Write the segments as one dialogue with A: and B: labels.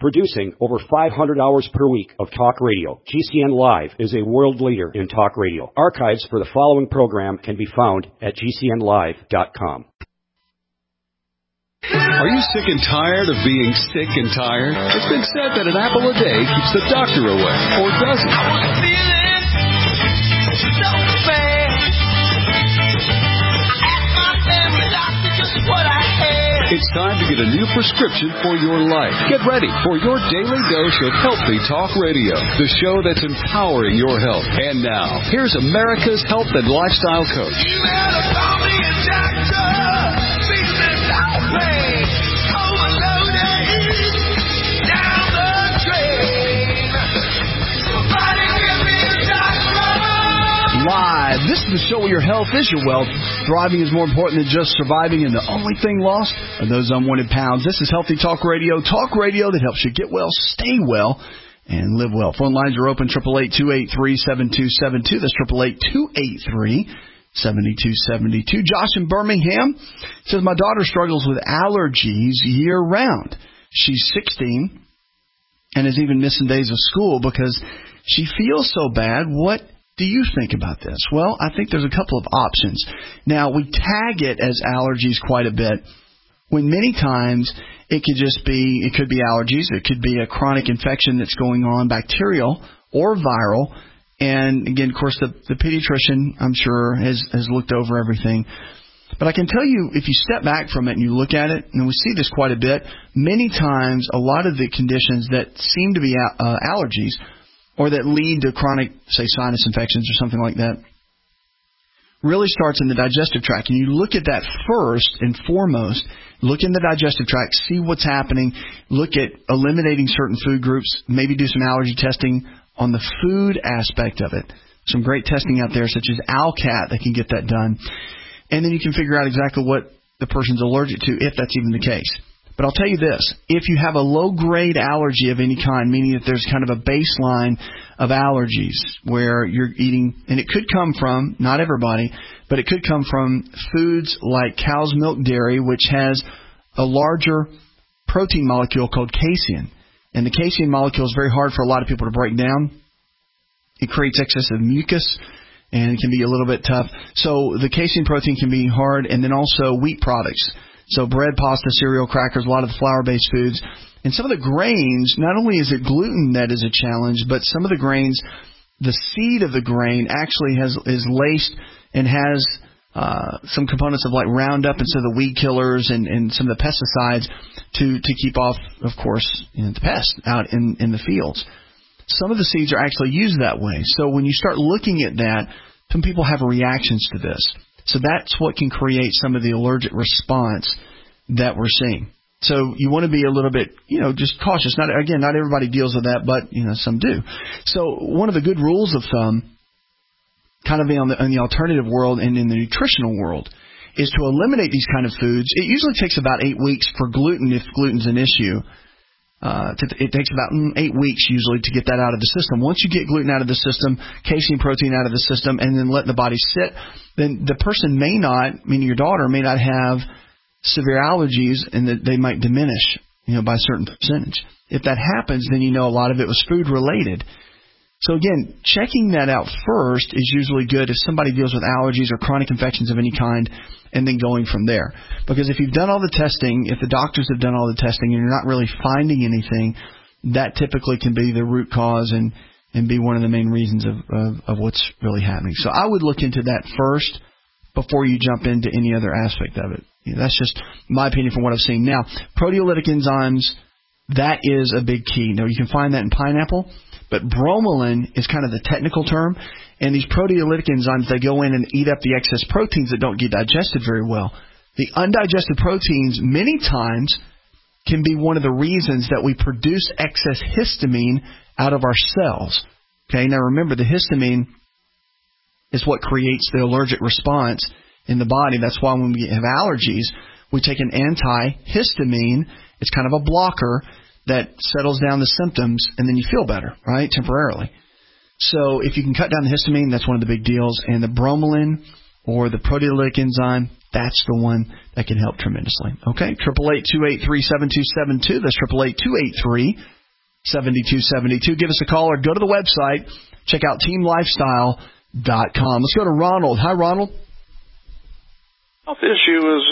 A: Producing over 500 hours per week of talk radio, GCN Live is a world leader in talk radio. Archives for the following program can be found at GCNlive.com.
B: Are you sick and tired of being sick and tired? It's been said that an apple a day keeps the doctor away, or does it? I was feeling so bad. I asked my family doctor just what I had. It's time to get a new prescription for your life. Get ready for your daily dose of Healthy Talk Radio, the show that's empowering your health. And now, here's America's health and lifestyle coach. You better call me a doctor.
C: Live. This is the show where your health is your wealth. Thriving is more important than just surviving, and the only thing lost are those unwanted pounds. This is Healthy Talk Radio that helps you get well, stay well, and live well. Phone lines are open, 888-283-7272. That's 888-283-7272. Josh in Birmingham says, my daughter struggles with allergies year-round. She's 16 and is even missing days of school because she feels so bad. What do you think about this? Well, I think there's a couple of options. Now, we tag it as allergies quite a bit, when many times it could be allergies, it could be a chronic infection that's going on, bacterial or viral. And again, of course, the pediatrician, I'm sure, has looked over everything. But I can tell you, if you step back from it and you look at it, and we see this quite a bit, many times a lot of the conditions that seem to be allergies or that lead to chronic, say, sinus infections or something like that, really starts in the digestive tract. And you look at that first and foremost, look in the digestive tract, see what's happening, look at eliminating certain food groups, maybe do some allergy testing on the food aspect of it. Some great testing out there, such as ALCAT, that can get that done. And then you can figure out exactly what the person's allergic to, if that's even the case. But I'll tell you this, if you have a low-grade allergy of any kind, meaning that there's kind of a baseline of allergies where you're eating, and it could come from, not everybody, but it could come from foods like cow's milk dairy, which has a larger protein molecule called casein. And the casein molecule is very hard for a lot of people to break down. It creates excessive mucus, and it can be a little bit tough. So the casein protein can be hard, and then also wheat products. So bread, pasta, cereal, crackers, a lot of the flour-based foods. And some of the grains, not only is it gluten that is a challenge, but some of the grains, the seed of the grain actually is laced and has some components of like Roundup instead of the weed killers and some of the pesticides to keep off, of course, the pests out in the fields. Some of the seeds are actually used that way. So when you start looking at that, some people have reactions to this. So that's what can create some of the allergic response that we're seeing. So you want to be a little bit, just cautious. Not everybody deals with that, but, some do. So one of the good rules of thumb, kind of in the alternative world and in the nutritional world, is to eliminate these kind of foods. It usually takes about 8 weeks for gluten, if gluten's an issue. It takes about 8 weeks usually to get that out of the system. Once you get gluten out of the system, casein protein out of the system, and then let the body sit, then the person may not, meaning your daughter, may not have severe allergies, and that they might diminish, by a certain percentage. If that happens, then a lot of it was food related. So again, checking that out first is usually good if somebody deals with allergies or chronic infections of any kind, and then going from there. Because if you've done all the testing, if the doctors have done all the testing and you're not really finding anything, that typically can be the root cause and be one of the main reasons of what's really happening. So I would look into that first before you jump into any other aspect of it. That's just my opinion from what I've seen. Now, proteolytic enzymes, that is a big key. Now, you can find that in pineapple, but bromelain is kind of the technical term. And these proteolytic enzymes, they go in and eat up the excess proteins that don't get digested very well. The undigested proteins, many times, can be one of the reasons that we produce excess histamine out of our cells. Okay, now remember, the histamine is what creates the allergic response in the body. That's why when we have allergies, we take an antihistamine. It's kind of a blocker that settles down the symptoms, and then you feel better, right, temporarily. So if you can cut down the histamine, that's one of the big deals. And the bromelain or the proteolytic enzyme, that's the one that can help tremendously. Okay, 888-283-7272. That's 888-283-7272. Give us a call or go to the website. Check out teamlifestyle.com. Let's go to Ronald. Hi, Ronald.
D: Health issue is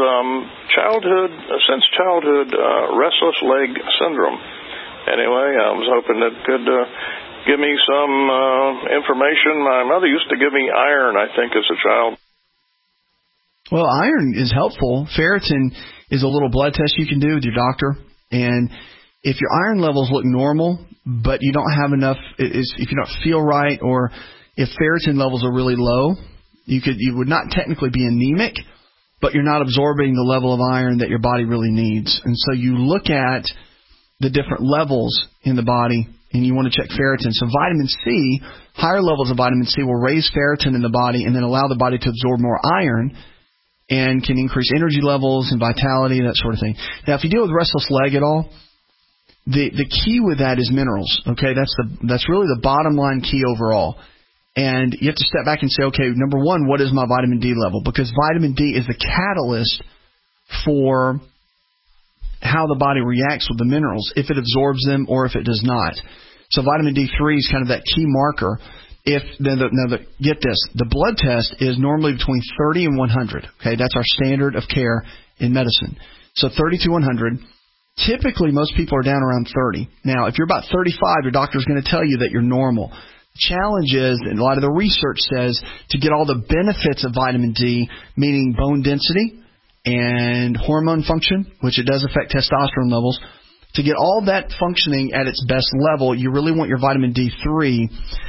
D: since childhood restless leg syndrome. Anyway, I was hoping that could give me some information. My mother used to give me iron, I think, as a child.
C: Well, iron is helpful. Ferritin is a little blood test you can do with your doctor. And if your iron levels look normal, but you don't have enough, if you don't feel right, or if ferritin levels are really low, you would not technically be anemic, but you're not absorbing the level of iron that your body really needs. And so you look at the different levels in the body, and you want to check ferritin. So vitamin C, higher levels of vitamin C will raise ferritin in the body and then allow the body to absorb more iron and can increase energy levels and vitality, that sort of thing. Now, if you deal with restless leg at all, the key with that is minerals. Okay, that's really the bottom line key overall. And you have to step back and say, okay, number one, what is my vitamin D level? Because vitamin D is the catalyst for how the body reacts with the minerals, if it absorbs them or if it does not. So vitamin D3 is kind of that key marker. Get this, the blood test is normally between 30 and 100. Okay, that's our standard of care in medicine. So 30 to 100. Typically, most people are down around 30. Now, if you're about 35, your doctor is going to tell you that you're normal. The challenge is, and a lot of the research says, to get all the benefits of vitamin D, meaning bone density and hormone function, which it does affect testosterone levels, to get all that functioning at its best level, you really want your vitamin D3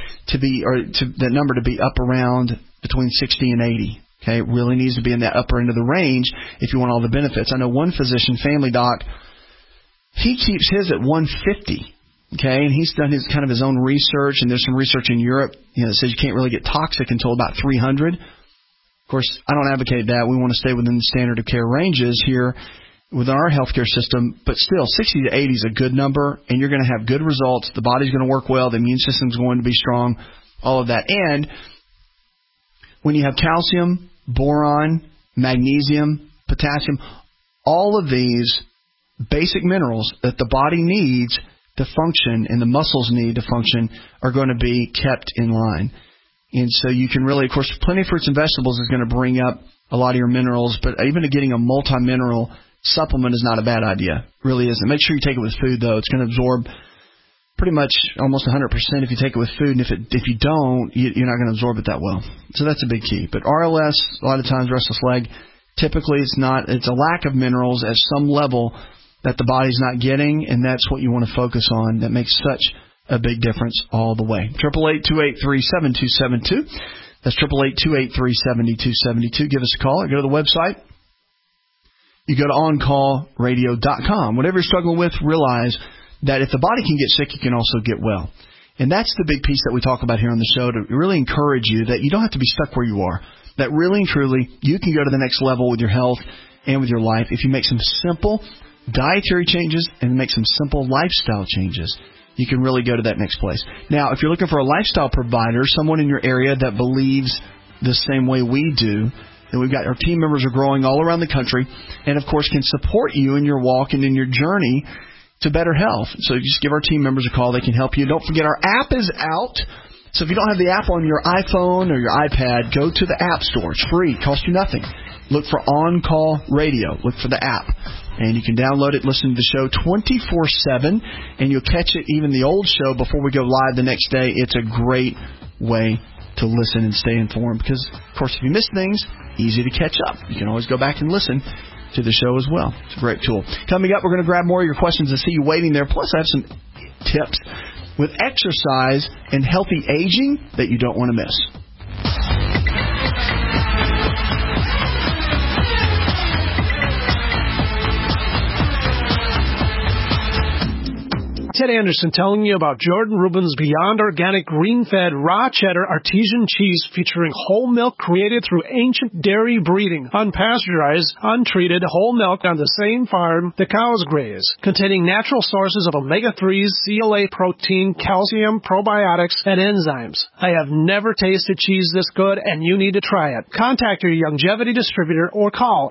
C: that number to be up around between 60 and 80. Okay, it really needs to be in that upper end of the range if you want all the benefits. I know one physician, family doc, he keeps his at 150. Okay, and he's done his own research, and there's some research in Europe, that says you can't really get toxic until about 300. Of course, I don't advocate that. We want to stay within the standard of care ranges here within our healthcare system, but still, 60 to 80 is a good number, and you're going to have good results. The body's going to work well. The immune system's going to be strong, all of that. And when you have calcium, boron, magnesium, potassium, all of these basic minerals that the body needs to function and the muscles need to function are going to be kept in line. And so you can really, of course, plenty of fruits and vegetables is going to bring up a lot of your minerals, but even getting a multi-mineral supplement is not a bad idea. It really isn't. Make sure you take it with food, though. It's going to absorb pretty much almost 100% if you take it with food, and if you don't, you're not going to absorb it that well. So that's a big key. But RLS, a lot of times, restless leg, typically it's a lack of minerals at some level that the body's not getting, and that's what you want to focus on. That makes such a big difference all the way. 888-283-7272. That's 888-283-7272. Give us a call or go to the website. You go to OnCallRadio.com. Whatever you're struggling with, realize that if the body can get sick, you can also get well. And that's the big piece that we talk about here on the show, to really encourage you that you don't have to be stuck where you are. That really and truly, you can go to the next level with your health and with your life if you make some simple dietary changes and make some simple lifestyle changes. You can really go to that next place. Now, if you're looking for a lifestyle provider, someone in your area that believes the same way we do, then we've got our team members are growing all around the country and, of course, can support you in your walk and in your journey to better health. So just give our team members a call. They can help you. Don't forget, our app is out. So if you don't have the app on your iPhone or your iPad, go to the App Store. It's free. It costs you nothing. Look for On Call Radio. Look for the app. And you can download it, listen to the show 24/7, and you'll catch it, even the old show, before we go live the next day. It's a great way to listen and stay informed because, of course, if you miss things, easy to catch up. You can always go back and listen to the show as well. It's a great tool. Coming up, we're going to grab more of your questions and see you waiting there. Plus, I have some tips with exercise and healthy aging that you don't want to miss.
E: Ted Anderson telling you about Jordan Rubin's Beyond Organic Green-Fed Raw Cheddar Artesian Cheese featuring whole milk created through ancient dairy breeding, unpasteurized, untreated whole milk on the same farm the cows graze, containing natural sources of omega-3s, CLA protein, calcium, probiotics, and enzymes. I have never tasted cheese this good, and you need to try it. Contact your Youngevity distributor or call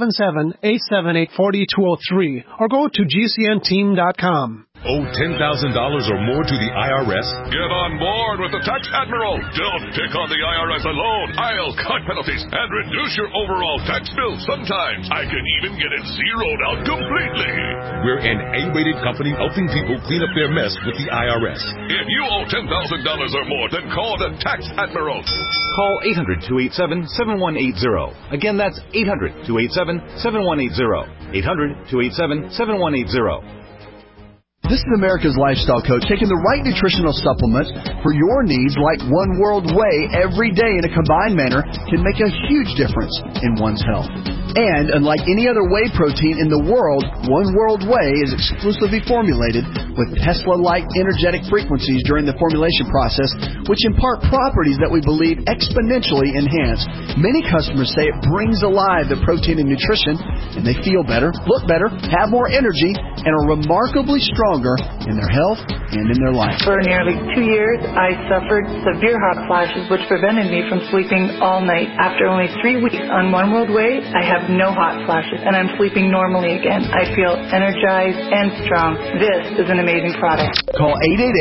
E: 877-878-4203 or go to GCNteam.com.
F: Owe $10,000 or more to the IRS?
G: Get on board with the Tax Admiral. Don't take on the IRS alone. I'll cut penalties and reduce your overall tax bill. Sometimes I can even get it zeroed out completely.
F: We're an A-rated company helping people clean up their mess with the IRS.
G: If you owe $10,000 or more, then call the Tax Admiral.
H: Call 800-287-7180. Again, that's 800-287-7180. 800-287-7180.
C: This is America's Lifestyle Coach, taking the right nutritional supplement for your needs like One World Whey every day in a combined manner can make a huge difference in one's health. And unlike any other whey protein in the world, One World Whey is exclusively formulated with Tesla-like energetic frequencies during the formulation process, which impart properties that we believe exponentially enhance. Many customers say it brings alive the protein and nutrition, and they feel better, look better, have more energy, and are remarkably stronger in their health and in their life.
I: For nearly 2 years, I suffered severe hot flashes, which prevented me from sleeping all night. After only 3 weeks on One World Whey, I have no hot flashes, and I'm sleeping normally again. I feel energized and strong. This is an amazing product.
C: Call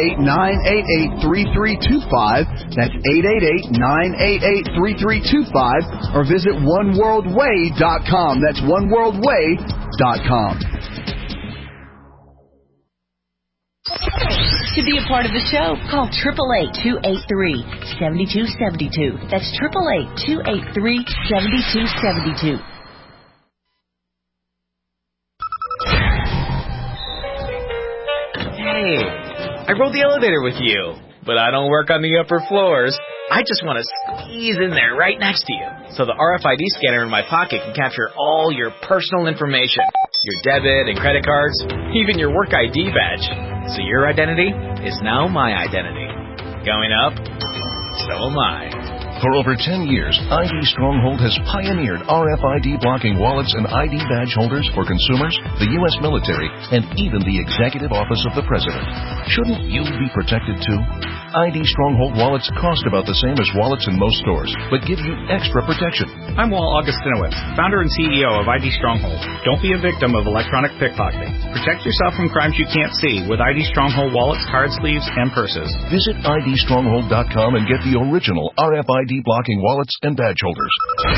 C: 888-988-3325. That's 888-988-3325. Or visit oneworldwhey.com. That's oneworldwhey.com.
J: To be a part of the show, call 888-283-7272. That's 888-283-7272.
K: Hey, I rode the elevator with you, but I don't work on the upper floors. I just want to squeeze in there right next to you, so the RFID scanner in my pocket can capture all your personal information, your debit and credit cards, even your work ID badge. So your identity is now my identity. Going up, so am I.
F: For over 10 years, ID Stronghold has pioneered RFID blocking wallets and ID badge holders for consumers, the U.S. military, and even the Executive Office of the President. Shouldn't you be protected too? ID Stronghold wallets cost about the same as wallets in most stores, but give you extra protection.
L: I'm Walt Augustinowitz, founder and CEO of ID Stronghold. Don't be a victim of electronic pickpocketing. Protect yourself from crimes you can't see with ID Stronghold wallets, card sleeves, and purses.
F: Visit IDStronghold.com and get the original RFID blocking wallets and badge holders.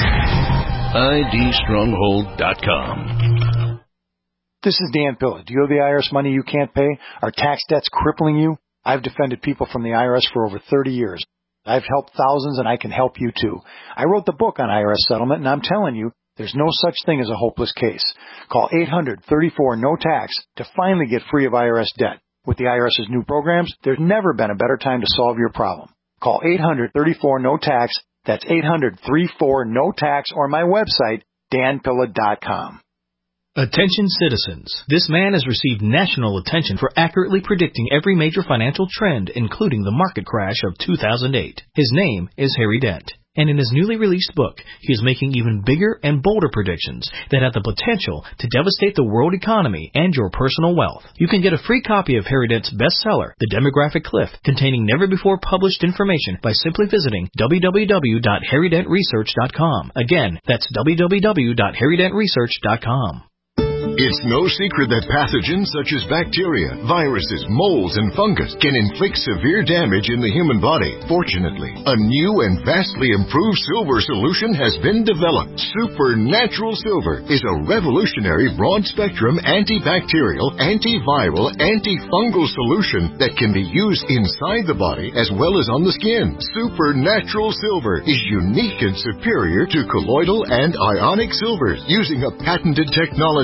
F: IDStronghold.com.
M: This is Dan Pilla. Do you owe the IRS money you can't pay? Are tax debts crippling you? I've defended people from the IRS for over 30 years. I've helped thousands, and I can help you too. I wrote the book on IRS settlement, and I'm telling you, there's no such thing as a hopeless case. Call 800-34-NO-TAX to finally get free of IRS debt. With the IRS's new programs, there's never been a better time to solve your problem. Call 800-34-NO-TAX. That's 800-34-NO-TAX, or my website, danpilla.com.
N: Attention citizens. This man has received national attention for accurately predicting every major financial trend, including the market crash of 2008. His name is Harry Dent. And in his newly released book, he is making even bigger and bolder predictions that have the potential to devastate the world economy and your personal wealth. You can get a free copy of Harry Dent's bestseller, The Demographic Cliff, containing never-before-published information by simply visiting www.harrydentresearch.com. Again, that's www.harrydentresearch.com.
O: It's no secret that pathogens such as bacteria, viruses, molds, and fungus can inflict severe damage in the human body. Fortunately, a new and vastly improved silver solution has been developed. Supernatural Silver is a revolutionary broad-spectrum antibacterial, antiviral, antifungal solution that can be used inside the body as well as on the skin. Supernatural Silver is unique and superior to colloidal and ionic silvers, using a patented technology that is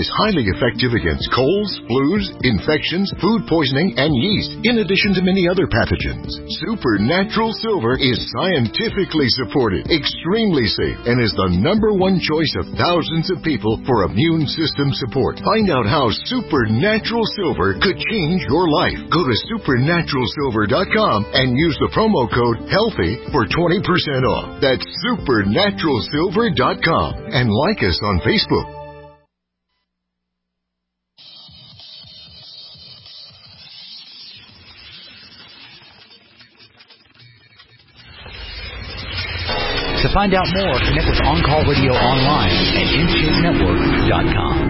O: is highly effective against colds, flus, infections, food poisoning, and yeast, in addition to many other pathogens. Supernatural Silver is scientifically supported, extremely safe, and is the #1 choice of thousands of people for immune system support. Find out how Supernatural Silver could change your life. Go to supernaturalsilver.com and use the promo code HEALTHY for 20% off. That's supernaturalsilver.com. And like us on Facebook.
H: To find out more, connect with On Call Radio online at InShapeNetwork.com.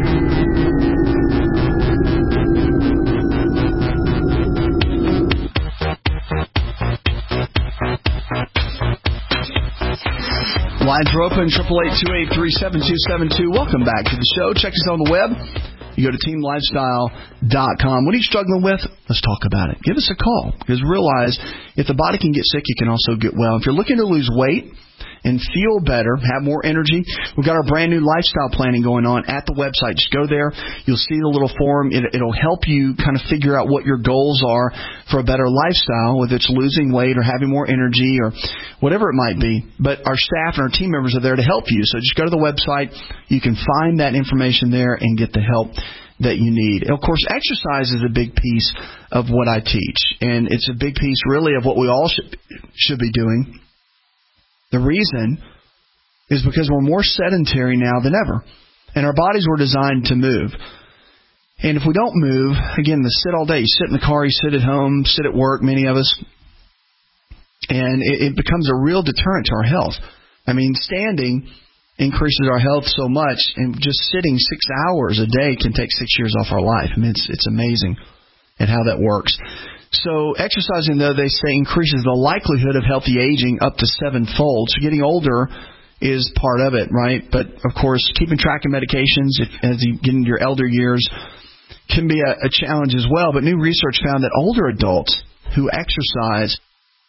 C: Lines are open, 888-283-7272. Welcome back to the show. Check us on the web. You go to teamlifestyle.com. What are you struggling with? Let's talk about it. Give us a call, because realize if the body can get sick, it can also get well. If you're looking to lose weight and feel better, have more energy, we've got our brand new lifestyle planning going on at the website. Just go there. You'll see the little form. It'll help you kind of figure out what your goals are for a better lifestyle, whether it's losing weight or having more energy or whatever it might be. But our staff and our team members are there to help you. So just go to the website. You can find that information there and get the help that you need. Of course, exercise is a big piece of what I teach, and it's a big piece really of what we all should be doing. The reason is because we're more sedentary now than ever, and our bodies were designed to move. And if we don't move, again, the sit all day, you sit in the car, you sit at home, sit at work, many of us, and it becomes a real deterrent to our health. I mean, standing increases our health so much, and just sitting 6 hours a day can take 6 years off our life. I mean, it's amazing at how that works. So exercising, though, they say, increases the likelihood of healthy aging up to 7-fold. So getting older is part of it, right? But, of course, keeping track of medications as you get into your elder years can be a challenge as well. But new research found that older adults who exercise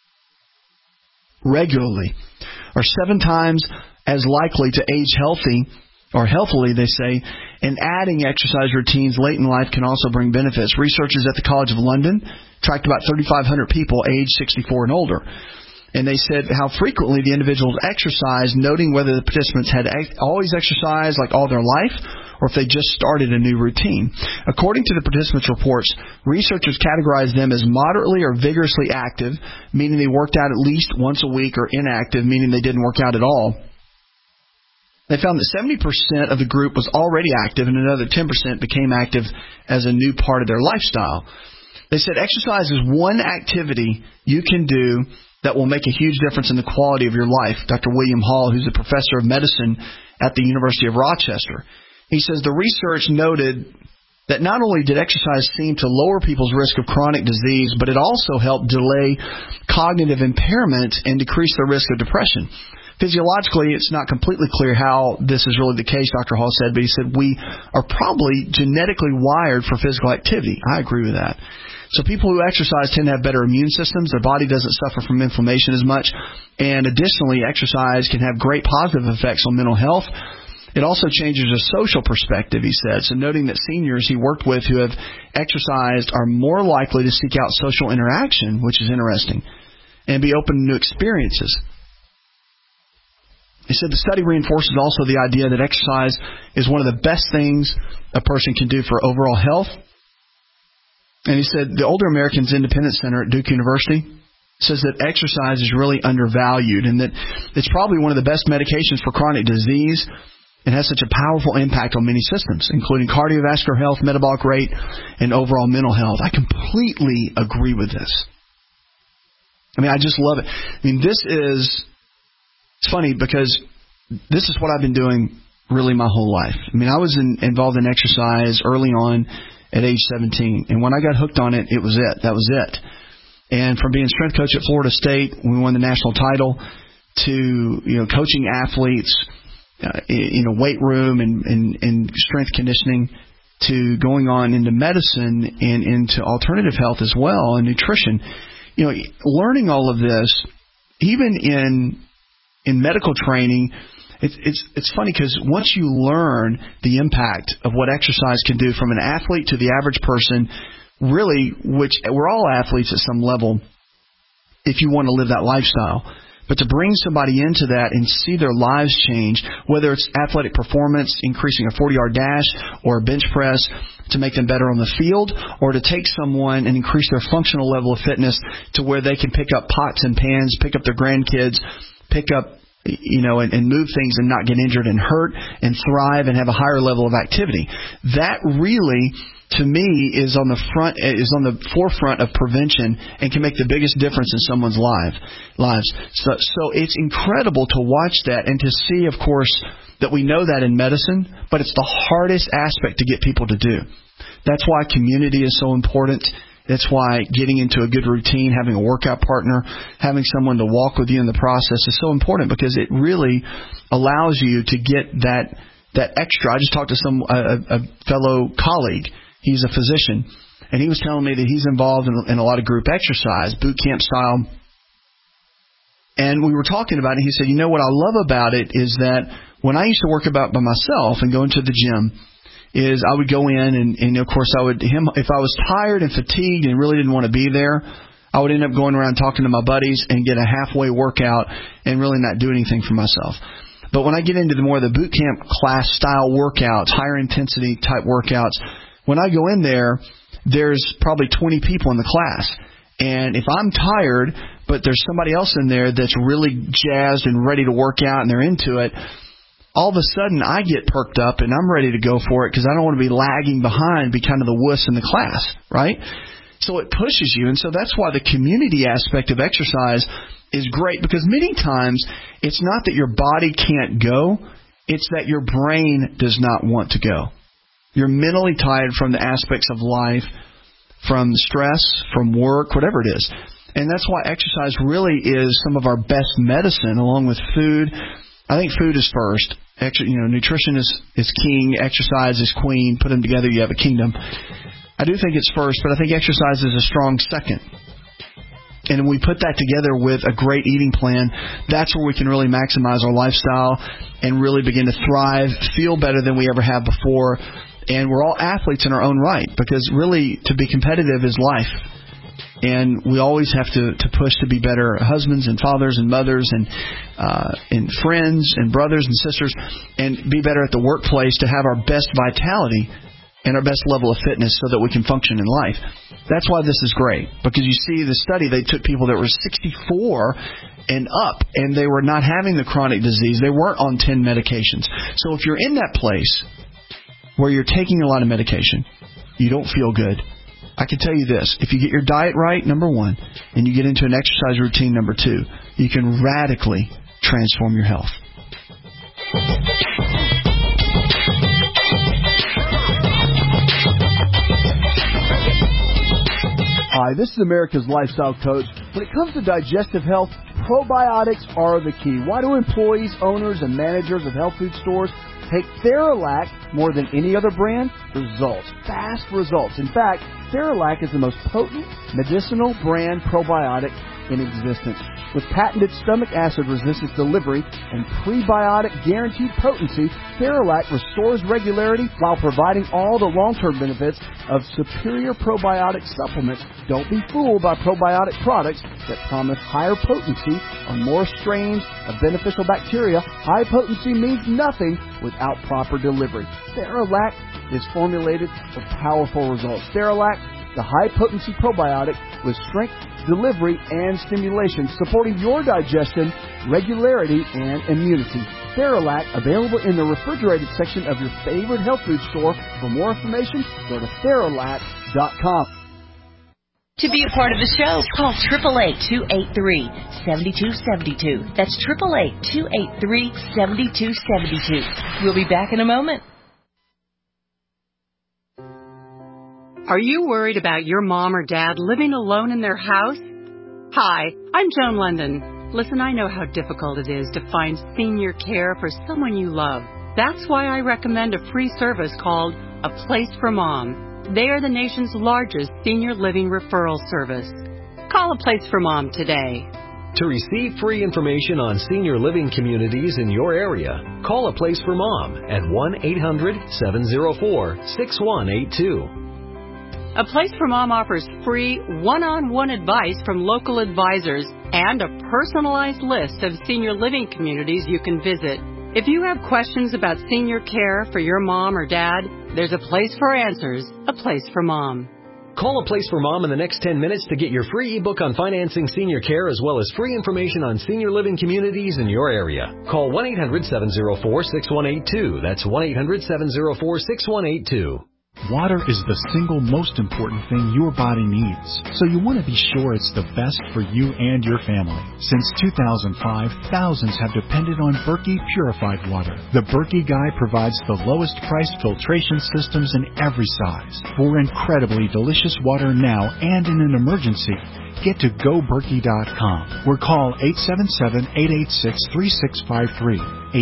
C: regularly are 7 times as likely to age healthy, or healthily, they say, and adding exercise routines late in life can also bring benefits. Researchers at the College of London tracked about 3,500 people aged 64 and older, and they said how frequently the individuals exercised, noting whether the participants had always exercised like all their life or if they just started a new routine. According to the participants' reports, researchers categorized them as moderately or vigorously active, meaning they worked out at least once a week, or inactive, meaning they didn't work out at all. They found that 70% of the group was already active, and another 10% became active as a new part of their lifestyle. They said exercise is one activity you can do that will make a huge difference in the quality of your life. Dr. William Hall, who's a professor of medicine at the University of Rochester, he says the research noted that not only did exercise seem to lower people's risk of chronic disease, but it also helped delay cognitive impairment and decrease the risk of depression. Physiologically, it's not completely clear how this is really the case, Dr. Hall said, but he said we are probably genetically wired for physical activity. I agree with that. So people who exercise tend to have better immune systems. Their body doesn't suffer from inflammation as much. And additionally, exercise can have great positive effects on mental health. It also changes a social perspective, he said. So noting that seniors he worked with who have exercised are more likely to seek out social interaction, which is interesting, and be open to new experiences. He said the study reinforces also the idea that exercise is one of the best things a person can do for overall health. And he said the Older Americans Independence Center at Duke University says that exercise is really undervalued, and that it's probably one of the best medications for chronic disease and has such a powerful impact on many systems, including cardiovascular health, metabolic rate, and overall mental health. I completely agree with this. I mean, I just love it. I mean, it's funny because this is what I've been doing really my whole life. I mean, I was involved in exercise early on at age 17, and when I got hooked on it, it was it. That was it. And from being strength coach at Florida State, when we won the national title, to coaching athletes, weight room and strength conditioning, to going on into medicine and into alternative health as well, and nutrition. Learning all of this, even in medical training, It's funny because once you learn the impact of what exercise can do from an athlete to the average person, really, which we're all athletes at some level if you want to live that lifestyle. But to bring somebody into that and see their lives change, whether it's athletic performance, increasing a 40-yard dash or a bench press to make them better on the field, or to take someone and increase their functional level of fitness to where they can pick up pots and pans, pick up their grandkids, pick up, and move things and not get injured and hurt and thrive and have a higher level of activity. That really, to me, is on the forefront of prevention and can make the biggest difference in someone's lives. So it's incredible to watch that and to see, of course, that we know that in medicine, but it's the hardest aspect to get people to do. That's why community is so important. That's why getting into a good routine, having a workout partner, having someone to walk with you in the process is so important, because it really allows you to get that extra. I just talked to a fellow colleague. He's a physician, and he was telling me that he's involved in a lot of group exercise, boot camp style. And we were talking about it. He said, what I love about it is that when I used to work out by myself and go into the gym, is I would go in and of course if I was tired and fatigued and really didn't want to be there, I would end up going around talking to my buddies and get a halfway workout and really not do anything for myself. But when I get into the more of the boot camp class style workouts, higher intensity type workouts, when I go in there, there's probably 20 people in the class. And if I'm tired, but there's somebody else in there that's really jazzed and ready to work out and they're into it, all of a sudden I get perked up and I'm ready to go for it because I don't want to be lagging behind, be kind of the wuss in the class, right? So it pushes you. And so that's why the community aspect of exercise is great, because many times it's not that your body can't go, it's that your brain does not want to go. You're mentally tired from the aspects of life, from stress, from work, whatever it is. And that's why exercise really is some of our best medicine, along with food. I think food is first. Nutrition is king, exercise is queen. Put them together, you have a kingdom. I do think it's first, but I think exercise is a strong second. And when we put that together with a great eating plan, that's where we can really maximize our lifestyle and really begin to thrive, feel better than we ever have before. And we're all athletes in our own right, because really to be competitive is life. And we always have to push to be better husbands and fathers and mothers and friends and brothers and sisters, and be better at the workplace to have our best vitality and our best level of fitness so that we can function in life. That's why this is great, because you see the study, they took people that were 64 and up, and they were not having the chronic disease. They weren't on 10 medications. So if you're in that place where you're taking a lot of medication, you don't feel good, I can tell you this: if you get your diet right, number one, and you get into an exercise routine, number two, you can radically transform your health.
P: Hi, this is America's Lifestyle Coach. When it comes to digestive health, probiotics are the key. Why do employees, owners, and managers of health food stores take Theralac more than any other brand? Results. Fast results. In fact, Theralac is the most potent medicinal brand probiotic in existence. With patented stomach acid resistant delivery and prebiotic guaranteed potency, Theralac restores regularity while providing all the long-term benefits of superior probiotic supplements. Don't be fooled by probiotic products that promise higher potency on more strains of beneficial bacteria. High potency means nothing without proper delivery. Theralac is formulated for powerful results. Theralac, the high-potency probiotic with strength, delivery, and stimulation, supporting your digestion, regularity, and immunity. Theralac, available in the refrigerated section of your favorite health food store. For more information, go to Theralac.com.
J: To be a part of the show, call 888-283-7272. That's 888-283-7272. We'll be back in a moment.
Q: Are you worried about your mom or dad living alone in their house? Hi, I'm Joan London. Listen, I know how difficult it is to find senior care for someone you love. That's why I recommend a free service called A Place for Mom. They are the nation's largest senior living referral service. Call A Place for Mom today.
R: To receive free information on senior living communities in your area, call A Place for Mom at 1-800-704-6182.
Q: A Place for Mom offers free one-on-one advice from local advisors and a personalized list of senior living communities you can visit. If you have questions about senior care for your mom or dad, there's a place for answers, A Place for Mom.
R: Call A Place for Mom in the next 10 minutes to get your free ebook on financing senior care as well as free information on senior living communities in your area. Call 1-800-704-6182. That's 1-800-704-6182.
S: Water is the single most important thing your body needs, so you want to be sure it's the best for you and your family. Since 2005, thousands have depended on Berkey purified water. The Berkey Guy provides the lowest priced filtration systems in every size. For incredibly delicious water now and in an emergency, get to GoBerkey.com or call 877-886-3653.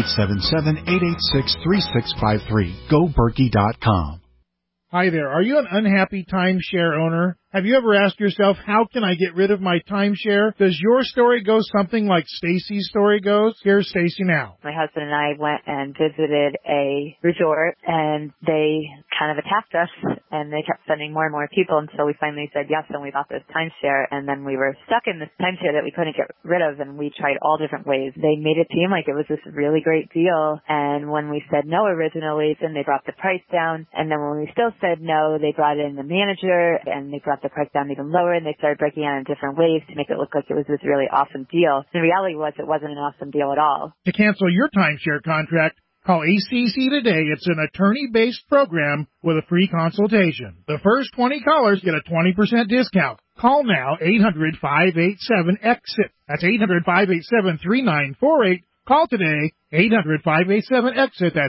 S: 877-886-3653. GoBerkey.com.
T: Hi there. Are you an unhappy timeshare owner? Have you ever asked yourself, how can I get rid of my timeshare? Does your story go something like Stacy's story goes? Here's Stacy now.
U: My husband and I went and visited a resort, and they kind of attacked us, and they kept sending more and more people until we finally said yes, and we bought this timeshare, and then we were stuck in this timeshare that we couldn't get rid of, and we tried all different ways. They made it seem like it was this really great deal, and when we said no originally, then they brought the price down, and then when we still said no, they brought in the manager, and they brought the price down even lower, and they started breaking it in different ways to make it look like it was this really awesome deal. The reality was it wasn't an awesome deal at all.
T: To cancel your timeshare contract, call ACC today. It's an attorney-based program with a free consultation. The first 20 callers get a 20% discount. Call now, 800-587-EXIT. That's 800-587-3948. Call today, 800-587-EXIT. That's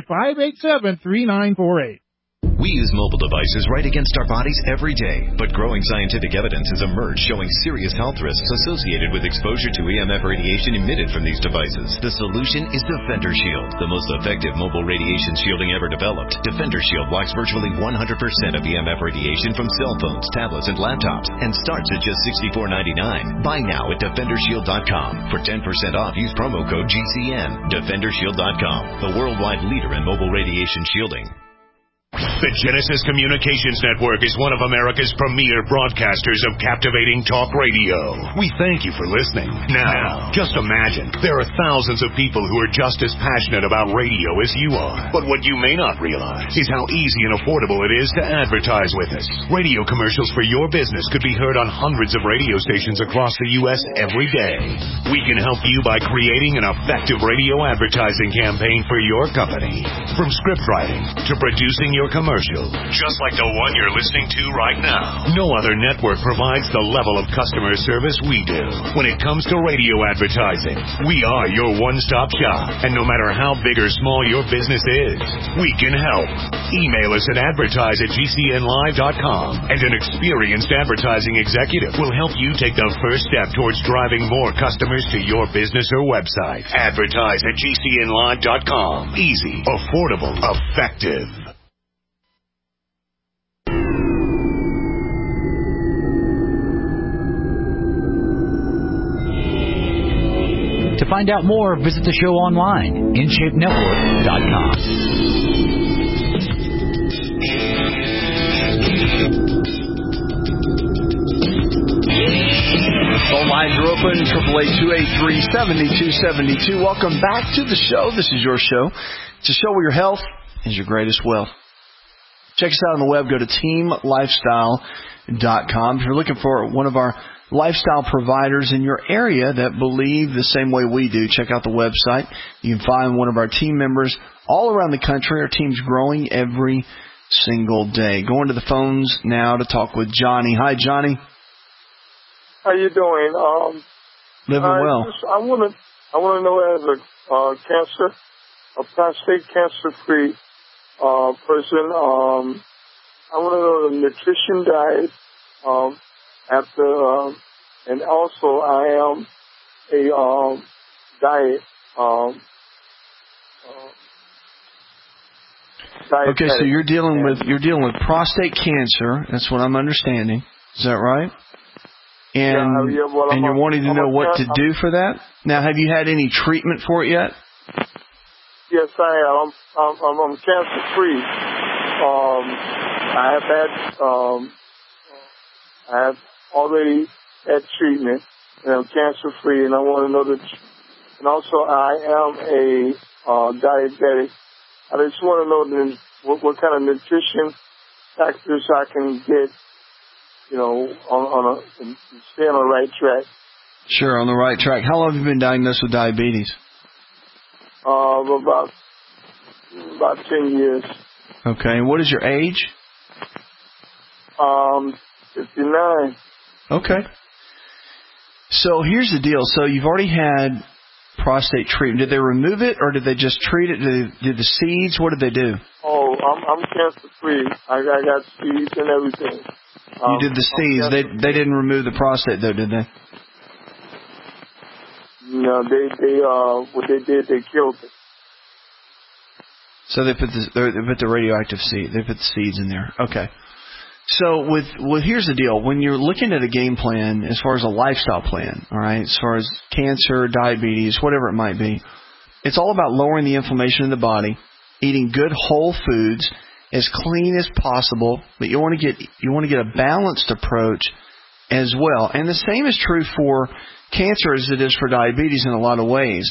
T: 800-587-3948.
V: We use mobile devices right against our bodies every day, but growing scientific evidence has emerged showing serious health risks associated with exposure to EMF radiation emitted from these devices. The solution is Defender Shield, the most effective mobile radiation shielding ever developed. Defender Shield blocks virtually 100% of EMF radiation from cell phones, tablets, and laptops, and starts at just $64.99. Buy now at DefenderShield.com. For 10% off, use promo code GCN. DefenderShield.com, the worldwide leader in mobile radiation shielding.
W: The Genesis Communications Network is one of America's premier broadcasters of captivating talk radio. We thank you for listening. Now, just imagine, there are thousands of people who are just as passionate about radio as you are. But what you may not realize is how easy and affordable it is to advertise with us. Radio commercials for your business could be heard on hundreds of radio stations across the U.S. every day. We can help you by creating an effective radio advertising campaign for your company. From script writing to producing your commercial, just like the one you're listening to right now. No other network provides the level of customer service we do. When it comes to radio advertising, we are your one-stop shop. And no matter how big or small your business is, we can help. Email us at advertise@gcnlive.com, and an experienced advertising executive will help you take the first step towards driving more customers to your business or website. Advertise@gcnlive.com. Easy, affordable, effective.
H: To find out more, visit the show online, InShapeNetwork.com.
C: Phone lines are open, 888-283-7272. Welcome back to the show. This is your show. It's a show where your health is your greatest wealth. Check us out on the web. Go to teamlifestyle.com. If you're looking for one of our lifestyle providers in your area that believe the same way we do, check out the website. You can find one of our team members all around the country. Our team's growing every single day. Going to the phones now to talk with Johnny. Hi, Johnny.
X: How you doing?
C: Living well.
X: I want to know, as a prostate cancer-free person, I want to know the nutrition diet and also I am a diet.
C: Okay, so you're dealing with prostate cancer. That's what I'm understanding. Is that right? And you're wanting to know what to do for that? Now, have you had any treatment for it yet?
X: Yes, I am. I'm cancer free. I have already had treatment, and I'm cancer free. And I want to know and also I am a diabetic. I just want to know what kind of nutrition factors I can get, stay on the right track.
C: Sure, on the right track. How long have you been diagnosed with diabetes?
X: About 10 years.
C: Okay, and what is your age?
X: 59.
C: Okay. So here's the deal. So you've already had prostate treatment. Did they remove it, or did they just treat it? Did the seeds? What did they do?
X: Oh, I'm cancer free. I got seeds and everything.
C: You did the seeds. They didn't remove the prostate though, did they?
X: No, what they did, they killed it.
C: So they put the radioactive seed. They put the seeds in there. Okay. So here's the deal. When you're looking at a game plan as far as a lifestyle plan, all right, as far as cancer, diabetes, whatever it might be, it's all about lowering the inflammation in the body, eating good whole foods as clean as possible, but you want to get a balanced approach as well. And the same is true for cancer as it is for diabetes in a lot of ways.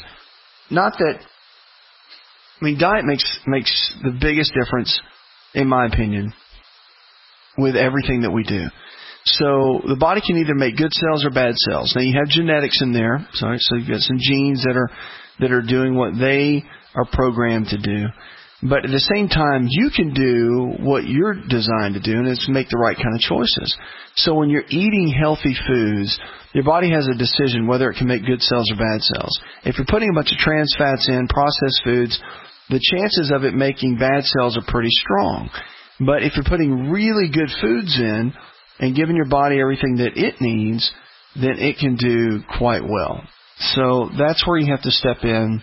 C: Diet makes the biggest difference, in my opinion, with everything that we do. So the body can either make good cells or bad cells. Now you have genetics in there, so you've got some genes that are doing what they are programmed to do. But at the same time, you can do what you're designed to do, and it's make the right kind of choices. So when you're eating healthy foods, your body has a decision whether it can make good cells or bad cells. If you're putting a bunch of trans fats in, processed foods, the chances of it making bad cells are pretty strong. But if you're putting really good foods in and giving your body everything that it needs, then it can do quite well. So that's where you have to step in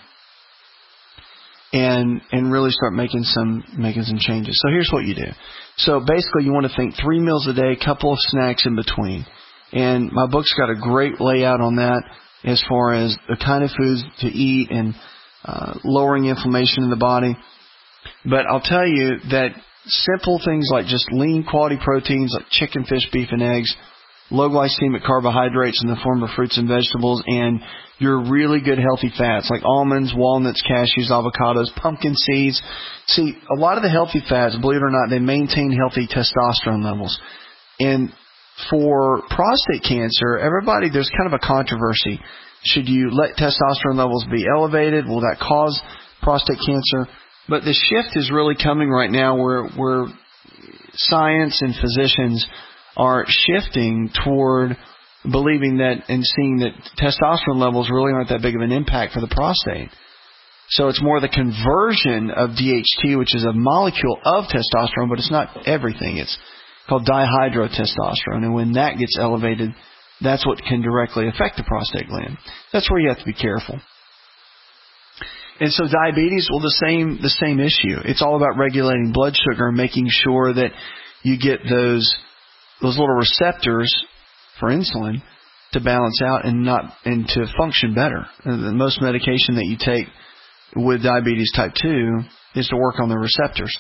C: and really start making some changes. So here's what you do. So basically you want to think 3 meals a day, a couple of snacks in between. And my book's got a great layout on that as far as the kind of foods to eat and lowering inflammation in the body. But I'll tell you that simple things like just lean quality proteins like chicken, fish, beef, and eggs, low glycemic carbohydrates in the form of fruits and vegetables, and your really good healthy fats like almonds, walnuts, cashews, avocados, pumpkin seeds. See, a lot of the healthy fats, believe it or not, they maintain healthy testosterone levels. And for prostate cancer, there's kind of a controversy. Should you let testosterone levels be elevated? Will that cause prostate cancer? But the shift is really coming right now where science and physicians are shifting toward believing that and seeing that testosterone levels really aren't that big of an impact for the prostate. So it's more the conversion of DHT, which is a molecule of testosterone, but it's not everything. It's called dihydrotestosterone. And when that gets elevated, that's what can directly affect the prostate gland. That's where you have to be careful. And so diabetes, well, the same issue. It's all about regulating blood sugar and making sure that you get those little receptors for insulin to balance out and to function better. Most medication that you take with diabetes type 2 is to work on the receptors.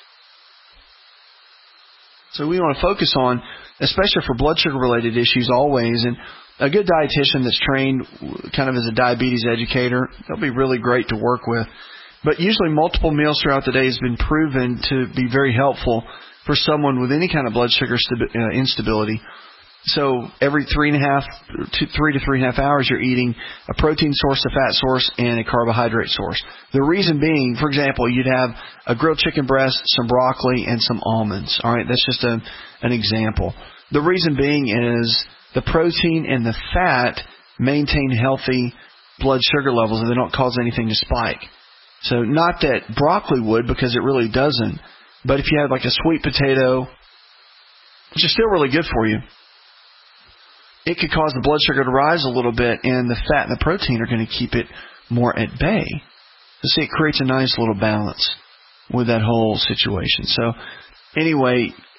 C: So we want to focus on, especially for blood sugar related issues always, and a good dietitian that's trained kind of as a diabetes educator, they'll be really great to work with. But usually multiple meals throughout the day has been proven to be very helpful for someone with any kind of blood sugar instability. So every 3 to 3.5 hours you're eating a protein source, a fat source, and a carbohydrate source. The reason being, for example, you'd have a grilled chicken breast, some broccoli, and some almonds. All right, that's just an example. The reason being is the protein and the fat maintain healthy blood sugar levels and they don't cause anything to spike. So not that broccoli would, because it really doesn't. But if you have like a sweet potato, which is still really good for you, it could cause the blood sugar to rise a little bit, and the fat and the protein are going to keep it more at bay. So see, it creates a nice little balance with that whole situation. So anyway,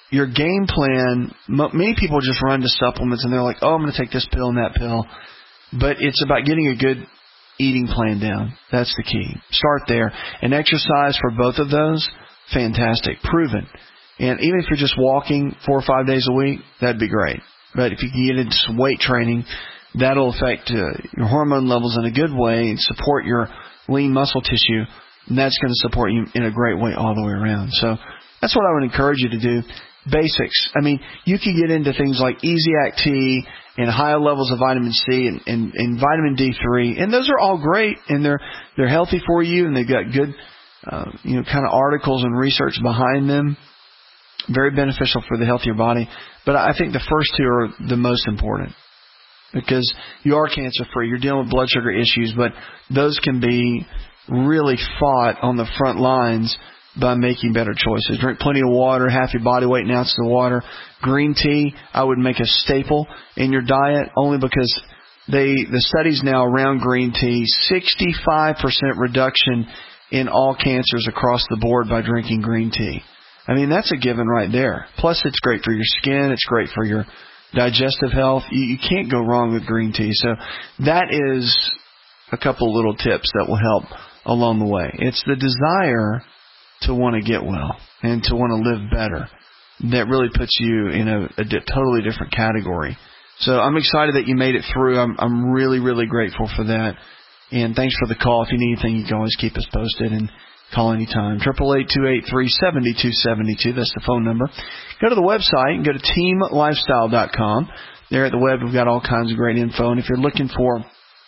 C: your game plan, many people just run to supplements and they're like, oh, I'm going to take this pill and that pill. But it's about getting a good eating plan down. That's the key. Start there. And exercise for both of those, fantastic, proven. And even if you're just walking 4 or 5 days a week, that'd be great. But if you can get into some weight training, that'll affect your hormone levels in a good way and support your lean muscle tissue. And that's going to support you in a great way all the way around. So that's what I would encourage you to do. Basics. I mean, you can get into things like Easy-Act T and higher levels of vitamin C and vitamin D3, and those are all great, and they're healthy for you, and they've got good, kind of articles and research behind them. Very beneficial for the health of your body. But I think the first two are the most important because you are cancer-free. You're dealing with blood sugar issues, but those can be really fought on the front lines by making better choices. Drink plenty of water, half your body weight in ounces of water. Green tea, I would make a staple in your diet only because the studies now around green tea, 65% reduction in all cancers across the board by drinking green tea. I mean, that's a given right there. Plus, it's great for your skin. It's great for your digestive health. You can't go wrong with green tea. So that is a couple little tips that will help along the way. It's the desire to want to get well and to want to live better that really puts you in a totally different category. So I'm excited that you made it through. I'm really, really grateful for that. And thanks for the call. If you need anything, you can always keep us posted and call anytime. 888-283-7272. That's the phone number. Go to the website and go to teamlifestyle.com. There at the web, we've got all kinds of great info. And if you're looking for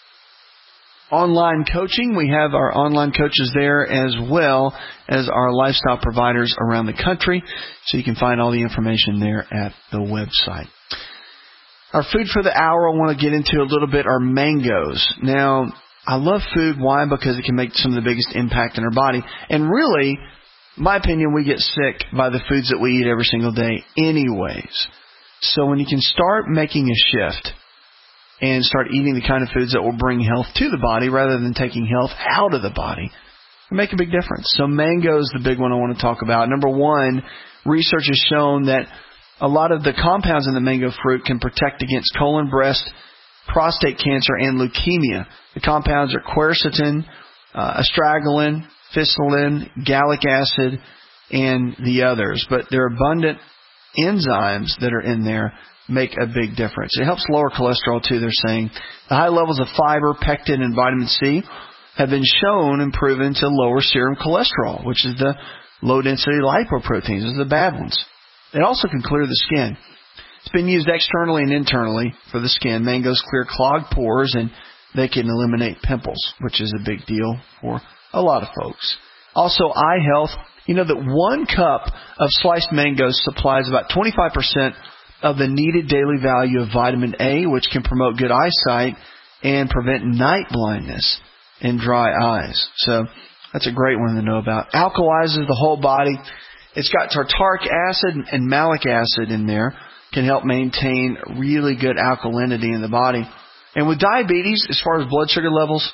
C: online coaching, we have our online coaches there as well as our lifestyle providers around the country. So you can find all the information there at the website. Our food for the hour I want to get into a little bit are mangoes. Now, I love food. Why? Because it can make some of the biggest impact in our body. And really, my opinion, we get sick by the foods that we eat every single day anyways. So when you can start making a shift and start eating the kind of foods that will bring health to the body rather than taking health out of the body, it'll make a big difference. So mango is the big one I want to talk about. Number one, research has shown that a lot of the compounds in the mango fruit can protect against colon, breast, prostate cancer, and leukemia. The compounds are quercetin, astragalin, phycillin, gallic acid, and the others. But their abundant enzymes that are in there make a big difference. It helps lower cholesterol, too, they're saying. The high levels of fiber, pectin, and vitamin C have been shown and proven to lower serum cholesterol, which is the low-density lipoproteins. Those are the bad ones. It also can clear the skin. It's been used externally and internally for the skin. Mangoes clear clogged pores, and they can eliminate pimples, which is a big deal for a lot of folks. Also, eye health. You know that 1 cup of sliced mangoes supplies about 25% of the needed daily value of vitamin A, which can promote good eyesight and prevent night blindness and dry eyes. So that's a great one to know about. Alkalizes the whole body. It's got tartaric acid and malic acid in there. Can help maintain really good alkalinity in the body. And with diabetes, as far as blood sugar levels,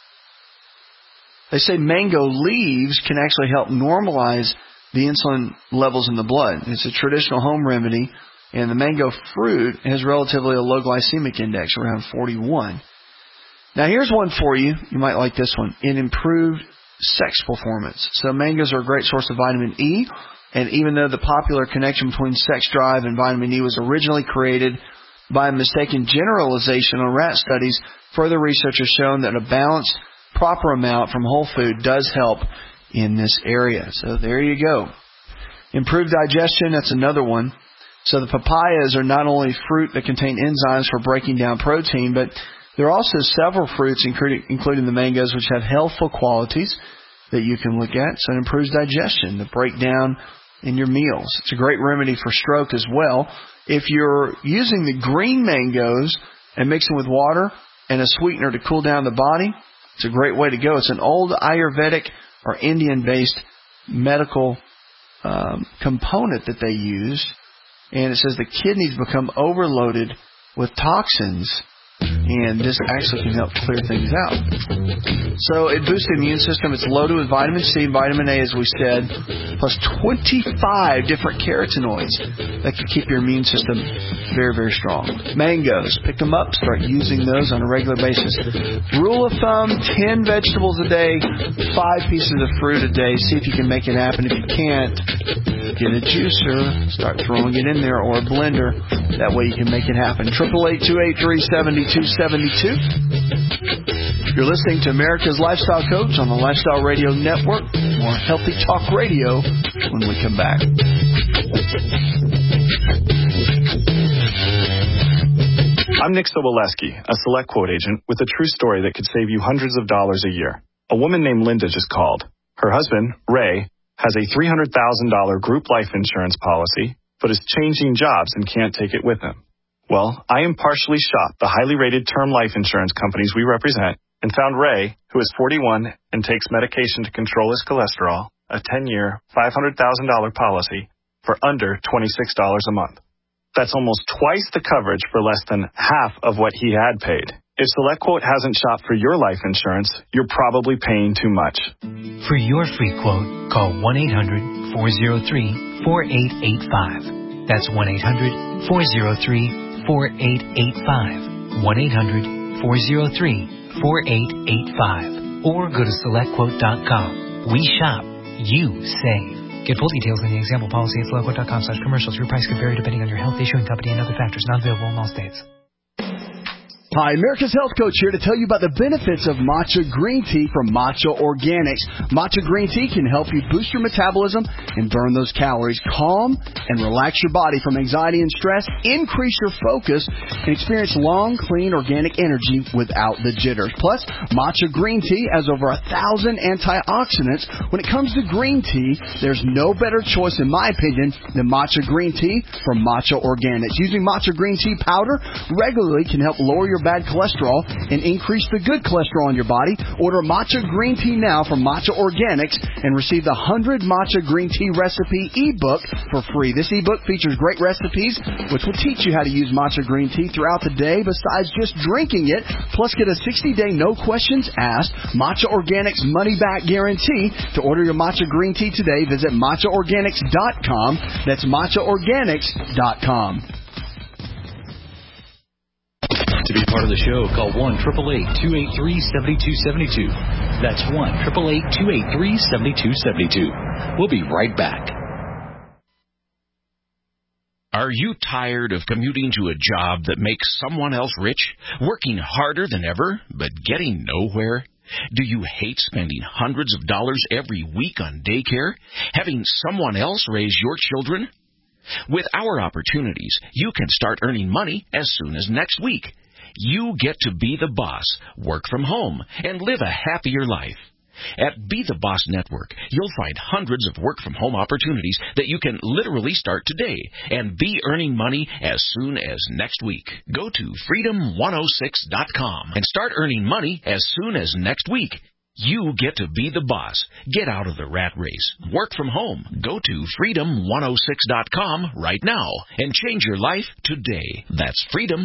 C: they say mango leaves can actually help normalize the insulin levels in the blood. It's a traditional home remedy, and the mango fruit has relatively a low glycemic index, around 41. Now here's one for you. You might like this one. It improved sex performance. So mangoes are a great source of vitamin E, and even though the popular connection between sex drive and vitamin E was originally created by a mistaken generalization on rat studies, further research has shown that a balanced, proper amount from whole food does help in this area. So there you go. Improved digestion, that's another one. So the papayas are not only fruit that contain enzymes for breaking down protein, but there are also several fruits, including the mangoes, which have healthful qualities that you can look at. So it improves digestion, the breakdown in your meals. It's a great remedy for stroke as well. If you're using the green mangoes and mixing with water and a sweetener to cool down the body, it's a great way to go. It's an old Ayurvedic or Indian-based medical component that they use. And it says the kidneys become overloaded with toxins and this actually can help clear things out. So it boosts the immune system. It's loaded with vitamin C, vitamin A, as we said, plus 25 different carotenoids that can keep your immune system very, very strong. Mangoes, pick them up, start using those on a regular basis. Rule of thumb, 10 vegetables a day, 5 pieces of fruit a day. See if you can make it happen. If you can't, get a juicer, start throwing it in there, or a blender. That way you can make it happen. 888-283-7222. You're listening to America's Lifestyle Coach on the Lifestyle Radio Network. More Healthy Talk Radio when we come back.
A: I'm Nick Soboleski, a Select Quote agent with a true story that could save you hundreds of dollars a year. A woman named Linda just called. Her husband, Ray, has a $300,000 group life insurance policy, but is changing jobs and can't take it with him. Well, I impartially shopped the highly rated term life insurance companies we represent and found Ray, who is 41 and takes medication to control his cholesterol, a 10-year, $500,000 policy for under $26 a month. That's almost twice the coverage for less than half of what he had paid. If SelectQuote hasn't shopped for your life insurance, you're probably paying too much.
B: For your free quote, call 1-800-403-4885. That's 1-800-403-4885. 1-800-403-4885. Or go to SelectQuote.com. We shop. You save. Get full details in the example policy at SelectQuote.com/commercials. Your price could vary depending on your health, issuing company, and other factors. Not available in all states.
P: Hi, America's Health Coach here to tell you about the benefits of matcha green tea from Matcha Organics. Matcha green tea can help you boost your metabolism and burn those calories, calm and relax your body from anxiety and stress, increase your focus, and experience long, clean, organic energy without the jitters. Plus, matcha green tea has over 1,000 antioxidants. When it comes to green tea, there's no better choice, in my opinion, than matcha green tea from Matcha Organics. Using matcha green tea powder regularly can help lower your bad cholesterol and increase the good cholesterol in your body. Order matcha green tea now from Matcha Organics and receive the 100 matcha green tea recipe ebook for free. This ebook features great recipes which will teach you how to use matcha green tea throughout the day besides just drinking it. Plus, get a 60-day no questions asked Matcha Organics money back guarantee. To order your matcha green tea today, visit matchaorganics.com. That's matchaorganics.com.
H: To be part of the show, call 1-888-283-7272. That's 1-888-283-7272. We'll be right back.
D: Are you tired of commuting to a job that makes someone else rich, working harder than ever, but getting nowhere? Do you hate spending hundreds of dollars every week on daycare, having someone else raise your children? With our opportunities, you can start earning money as soon as next week. You get to be the boss, work from home, and live a happier life. At Be the Boss Network, you'll find hundreds of work-from-home opportunities that you can literally start today and be earning money as soon as next week. Go to freedom106.com and start earning money as soon as next week. You get to be the boss. Get out of the rat race. Work from home. Go to freedom106.com right now and change your life today. That's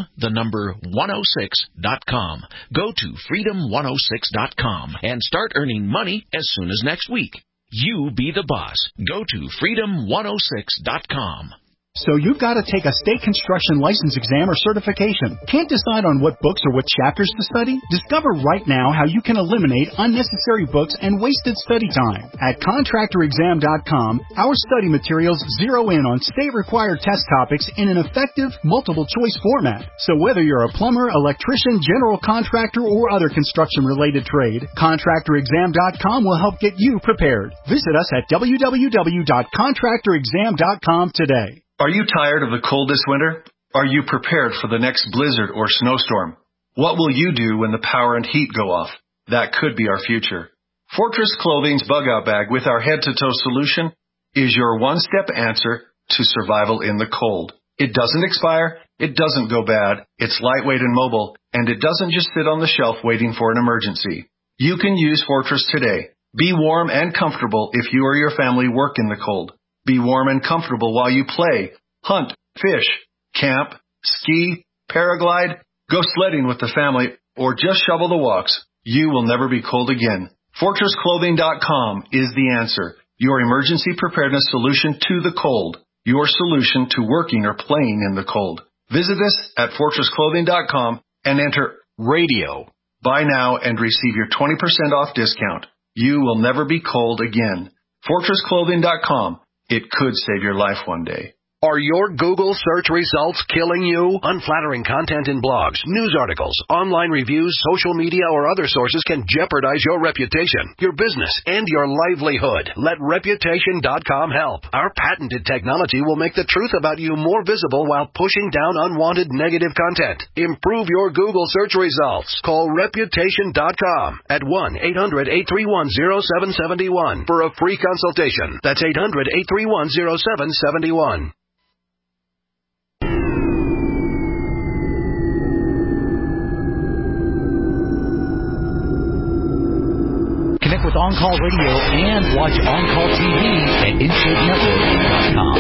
D: freedom106.com. Go to freedom106.com and start earning money as soon as next week. You be the boss. Go to freedom106.com.
S: So you've got to take a state construction license exam or certification. Can't decide on what books or what chapters to study? Discover right now how you can eliminate unnecessary books and wasted study time. At contractorexam.com, our study materials zero in on state-required test topics in an effective, multiple-choice format. So whether you're a plumber, electrician, general contractor, or other construction-related trade, contractorexam.com will help get you prepared. Visit us at www.contractorexam.com today.
E: Are you tired of the coldest winter? Are you prepared for the next blizzard or snowstorm? What will you do when the power and heat go off? That could be our future. Fortress Clothing's Bug-Out Bag with our head-to-toe solution is your one-step answer to survival in the cold. It doesn't expire, it doesn't go bad, it's lightweight and mobile, and it doesn't just sit on the shelf waiting for an emergency. You can use Fortress today. Be warm and comfortable if you or your family work in the cold. Be warm and comfortable while you play, hunt, fish, camp, ski, paraglide, go sledding with the family, or just shovel the walks, you will never be cold again. FortressClothing.com is the answer. Your emergency preparedness solution to the cold. Your solution to working or playing in the cold. Visit us at FortressClothing.com and enter radio. Buy now and receive your 20% off discount. You will never be cold again. FortressClothing.com. It could save your life one day.
G: Are your Google search results killing you? Unflattering content in blogs, news articles, online reviews, social media, or other sources can jeopardize your reputation, your business, and your livelihood. Let Reputation.com help. Our patented technology will make the truth about you more visible while pushing down unwanted negative content. Improve your Google search results. Call Reputation.com at 1-800-831-0771 for a free consultation. That's 800-831-0771.
H: Connect with On Call Radio and watch On Call TV at InShapeNetwork.com.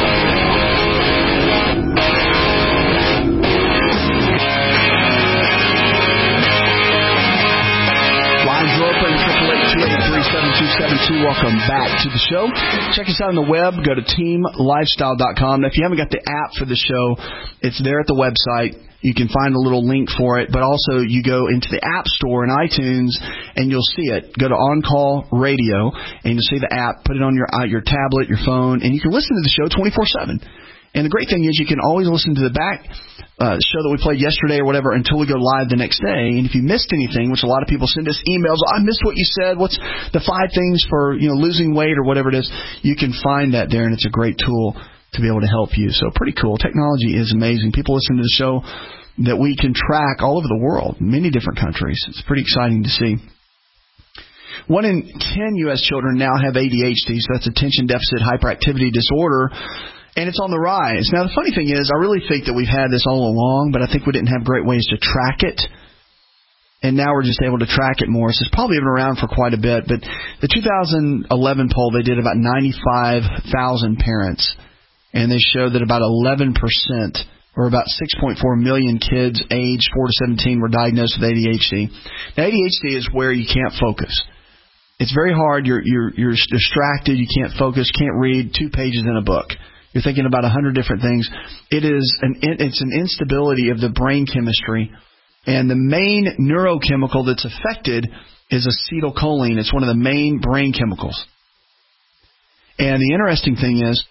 C: Lines are open, 888-283-7272. Welcome back to the show. Check us out on the web. Go to teamlifestyle.com. Now, if you haven't got the app for the show, it's there at the website. You can find a little link for it, but also you go into the App Store in iTunes and you'll see it. Go to On Call Radio and you'll see the app. Put it on your tablet, your phone, and you can listen to the show 24/7. And the great thing is you can always listen to the back show that we played yesterday or whatever until we go live the next day. And if you missed anything, which a lot of people send us emails, I missed what you said. What's the 5 things for losing weight or whatever it is? You can find that there, and it's a great tool to be able to help you. So pretty cool. Technology is amazing. People listen to the show that we can track all over the world, many different countries. It's pretty exciting to see. 1 in 10 U.S. children now have ADHD, so that's attention deficit hyperactivity disorder, and it's on the rise. Now, the funny thing is, I really think that we've had this all along, but I think we didn't have great ways to track it. And now we're just able to track it more. So it's probably been around for quite a bit. But the 2011 poll, they did about 95,000 parents, and they showed that about 11%, or about 6.4 million kids aged 4 to 17 were diagnosed with ADHD. Now, ADHD is where you can't focus. It's very hard. You're distracted. You can't focus. Can't read 2 pages in a book. You're thinking about 100 different things. It's an instability of the brain chemistry, and the main neurochemical that's affected is acetylcholine. It's one of the main brain chemicals. And the interesting thing is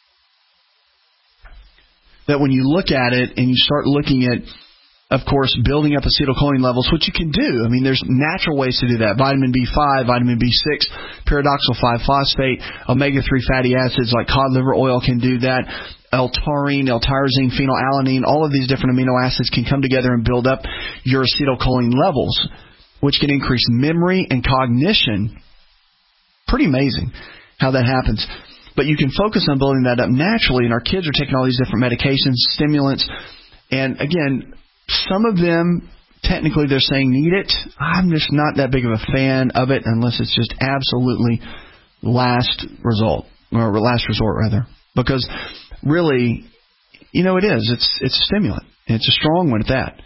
C: that when you look at it and you start looking at, of course, building up acetylcholine levels, which you can do. I mean, there's natural ways to do that. Vitamin B5, vitamin B6, pyridoxal 5-phosphate, omega-3 fatty acids like cod liver oil can do that. L-taurine, L-tyrosine, phenylalanine, all of these different amino acids can come together and build up your acetylcholine levels, which can increase memory and cognition. Pretty amazing how that happens. But you can focus on building that up naturally, and our kids are taking all these different medications, stimulants, and again, some of them, technically, they're saying need it. I'm just not that big of a fan of it unless it's just absolutely last resort, rather. Because really, it is. It's a stimulant. And it's a strong one at that.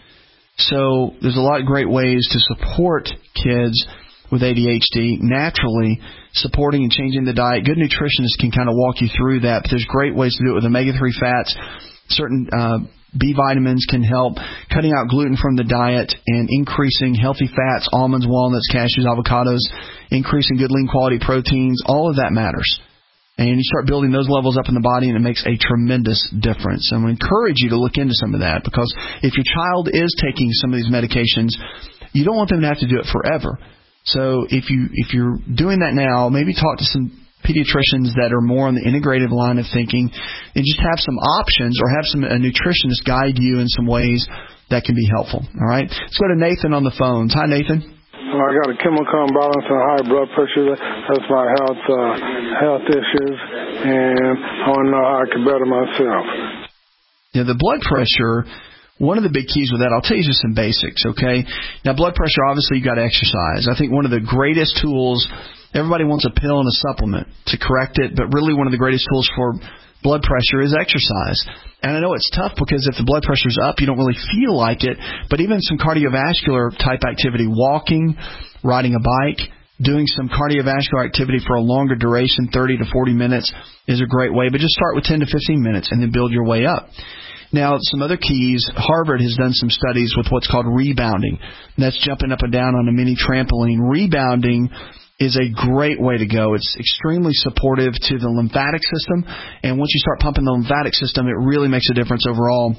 C: So there's a lot of great ways to support kids with ADHD naturally, supporting and changing the diet. Good nutritionists can kind of walk you through that. But there's great ways to do it with omega-3 fats, certain B vitamins can help, cutting out gluten from the diet and increasing healthy fats, almonds, walnuts, cashews, avocados, increasing good lean quality proteins. All of that matters. And you start building those levels up in the body, and it makes a tremendous difference. I'm going to encourage you to look into some of that, because if your child is taking some of these medications, you don't want them to have to do it forever. So if you're doing that now, maybe talk to some pediatricians that are more on the integrative line of thinking, and just have some options, or have a nutritionist guide you in some ways that can be helpful. All right? Let's go to Nathan on the phones. Hi, Nathan.
I: I got a chemical imbalance and high blood pressure. That's my health issues, and I want to know how I can better myself.
C: Yeah, the blood pressure, one of the big keys with that, I'll tell you just some basics, okay? Now, blood pressure, obviously, you've got to exercise. I think one of the greatest tools, everybody wants a pill and a supplement to correct it, but really one of the greatest tools for blood pressure is exercise. And I know it's tough because if the blood pressure's up, you don't really feel like it. But even some cardiovascular type activity, walking, riding a bike, doing some cardiovascular activity for a longer duration, 30 to 40 minutes, is a great way. But just start with 10 to 15 minutes and then build your way up. Now, some other keys. Harvard has done some studies with what's called rebounding. And that's jumping up and down on a mini trampoline. Rebounding is a great way to go. It's extremely supportive to the lymphatic system. And once you start pumping the lymphatic system, it really makes a difference overall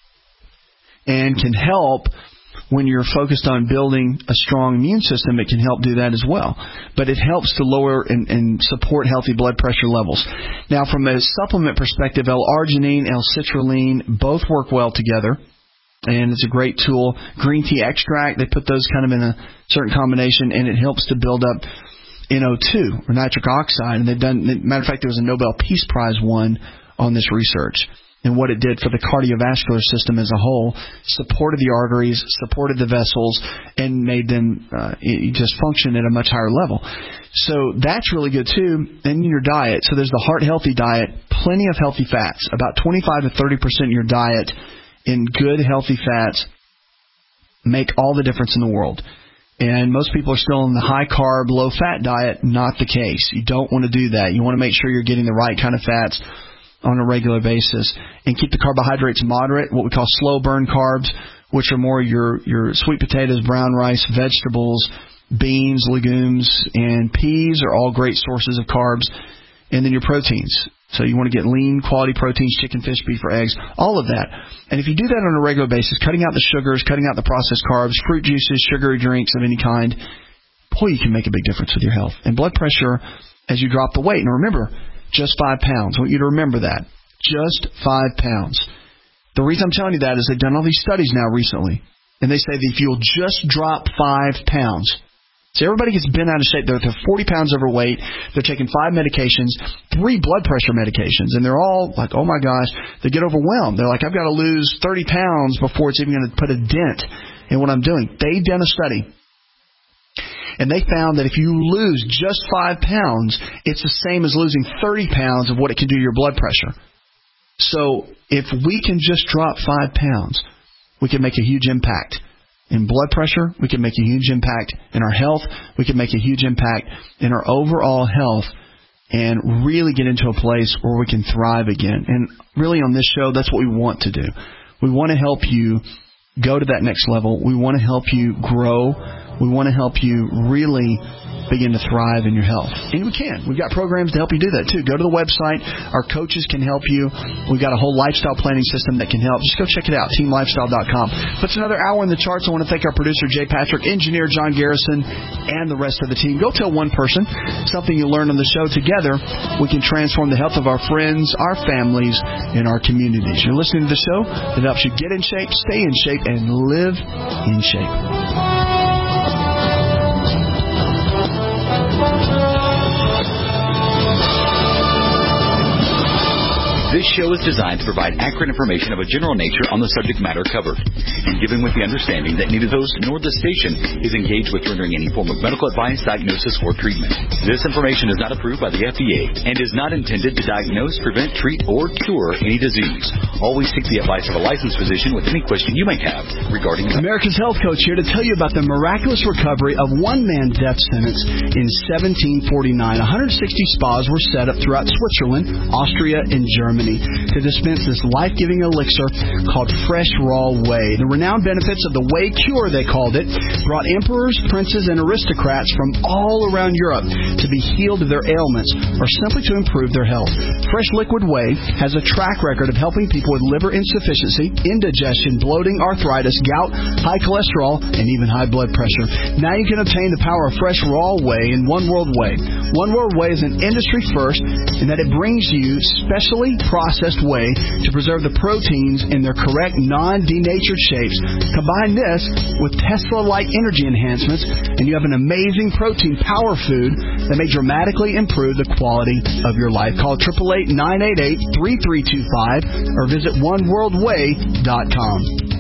C: and can help. When you're focused on building a strong immune system, it can help do that as well. But it helps to lower and support healthy blood pressure levels. Now, from a supplement perspective, L-arginine, L-citrulline both work well together, and it's a great tool. Green tea extract, they put those kind of in a certain combination, and it helps to build up NO2, or nitric oxide. And they've done, matter of fact, there was a Nobel Peace Prize won on this research. And what it did for the cardiovascular system as a whole, supported the arteries, supported the vessels, and made them just function at a much higher level. So that's really good too. And your diet. So there's the Heart Healthy diet, plenty of healthy fats, about 25 to 30% of your diet in good healthy fats make all the difference in the world. And most people are still in the high carb, low fat diet. Not the case. You don't want to do that. You want to make sure you're getting the right kind of fats on a regular basis, and keep the carbohydrates moderate, what we call slow burn carbs, which are more your sweet potatoes, brown rice, vegetables, beans, legumes, and peas are all great sources of carbs. And then your proteins. So you want to get lean, quality proteins, chicken, fish, beef, or eggs, all of that. And if you do that on a regular basis, cutting out the sugars, cutting out the processed carbs, fruit juices, sugary drinks of any kind, boy, you can make a big difference with your health. And blood pressure as you drop the weight. And remember, just 5 pounds. I want you to remember that. Just 5 pounds. The reason I'm telling you that is they've done all these studies now recently, and they say that if you'll just drop 5 pounds. So everybody gets bent out of shape. They're 40 pounds overweight. They're taking 5 medications, 3 blood pressure medications, and they're all like, oh my gosh, they get overwhelmed. They're like, I've got to lose 30 pounds before it's even going to put a dent in what I'm doing. They've done a study. And they found that if you lose just 5 pounds, it's the same as losing 30 pounds of what it can do to your blood pressure. So if we can just drop 5 pounds, we can make a huge impact in blood pressure. We can make a huge impact in our health. We can make a huge impact in our overall health and really get into a place where we can thrive again. And really on this show, that's what we want to do. We want to help you go to that next level. We want to help you grow. We want to help you really begin to thrive in your health. And we can. We've got programs to help you do that, too. Go to the website. Our coaches can help you. We've got a whole lifestyle planning system that can help. Just go check it out, teamlifestyle.com. But it's another hour in the charts. I want to thank our producer, Jay Patrick, engineer John Garrison, and the rest of the team. Go tell one person something you learned on the show. Together, we can transform the health of our friends, our families, and our communities. You're listening to the show that helps you get in shape, stay in shape, and live in shape.
H: This show is designed to provide accurate information of a general nature on the subject matter covered, and given with the understanding that neither host nor the station is engaged with rendering any form of medical advice, diagnosis, or treatment. This information is not approved by the FDA and is not intended to diagnose, prevent, treat, or cure any disease. Always seek the advice of a licensed physician with any question you may have regarding
C: America's Health Coach here to tell you about the miraculous recovery of one-man death sentence in 1749. 160 spas were set up throughout Switzerland, Austria, and Germany to dispense this life-giving elixir called Fresh Raw Whey. The renowned benefits of the Whey Cure, they called it, brought emperors, princes, and aristocrats from all around Europe to be healed of their ailments or simply to improve their health. Fresh Liquid Whey has a track record of helping people with liver insufficiency, indigestion, bloating, arthritis, gout, high cholesterol, and even high blood pressure. Now you can obtain the power of Fresh Raw Whey in One World Whey. One World Whey is an industry first in that it brings you specially processed whey to preserve the proteins in their correct non-denatured shapes. Combine this with Tesla-like energy enhancements, and you have an amazing protein power food that may dramatically improve the quality of your life. Call 888-988-3325 or visit oneworldwhey.com.